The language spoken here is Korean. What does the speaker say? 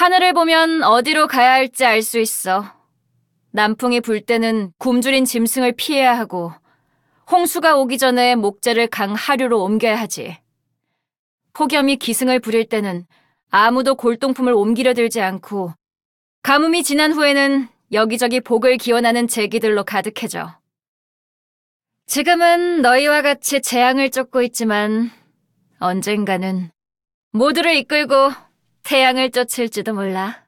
하늘을 보면 어디로 가야 할지 알 수 있어. 남풍이 불 때는 굶주린 짐승을 피해야 하고 홍수가 오기 전에 목재를 강 하류로 옮겨야 하지. 폭염이 기승을 부릴 때는 아무도 골동품을 옮기려 들지 않고 가뭄이 지난 후에는 여기저기 복을 기원하는 제기들로 가득해져. 지금은 너희와 같이 재앙을 쫓고 있지만 언젠가는 모두를 이끌고 태양을 쫓을지도 몰라.